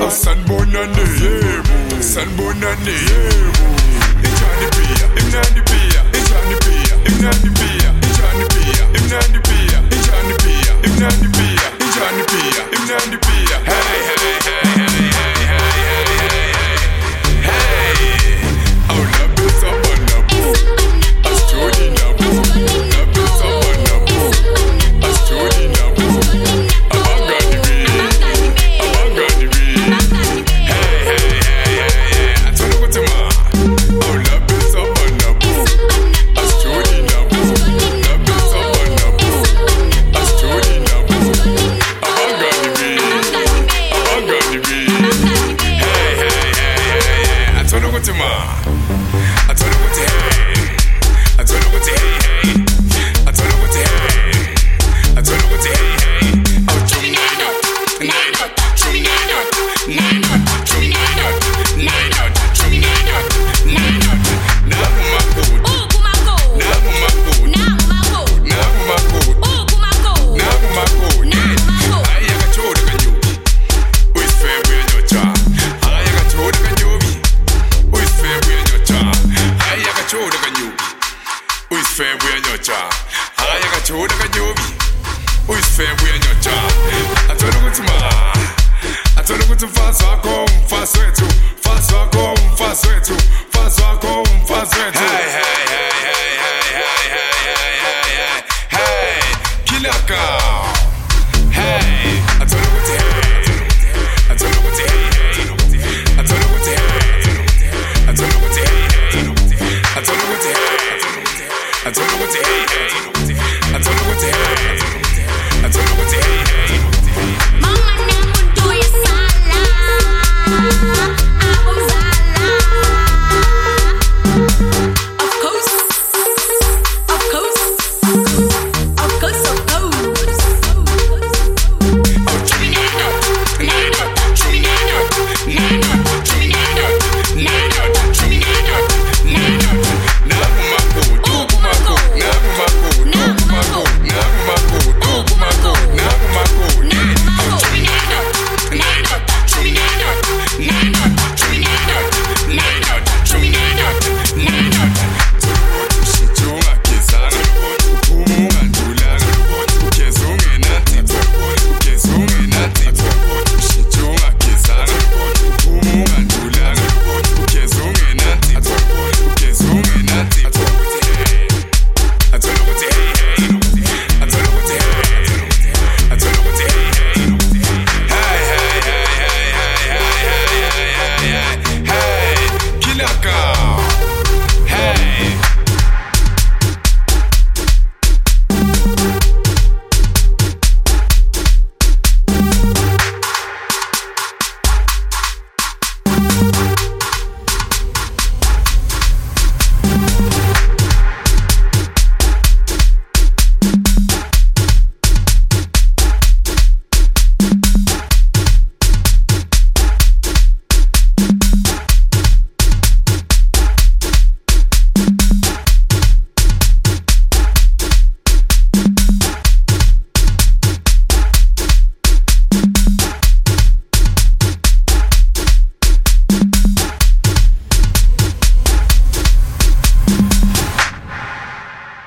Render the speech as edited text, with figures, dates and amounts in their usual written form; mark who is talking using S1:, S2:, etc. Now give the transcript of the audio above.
S1: sanibonane yebo sanibonane yebo injani pia imnandi pia injani pia imnandi pia injani pia imnandi pia injani pia imnandi pia injani pia imnandi pia hey hey hey hey hey hey hey oh love is up on the book astoni na book love is up on the book astoni na book abangani be abangani be hey hey hey hey athola ukuthi ma oh love is up on the book astoni na book love is up on the book astoni na book abangani be hey hey hey hey athola ukuthi ma athola ukuthi hey athola ukuthi hey hey athola ukuthi hey athola ukuthi hey hey oh chumi nine chumi nine chumi nine chumi nine naku makoti naku makoti naku makoti naku makoti aya kachoda kanyobi uyifebe yanyocha aya kachoda kanyobi uyifebe yanyocha aya kachoda kanyobi uyifebe yanyocha aya kachoda kanyobi uyifebe yanyocha athola ukuthi ma athola ukuthi mfazi wakho mfazi wethu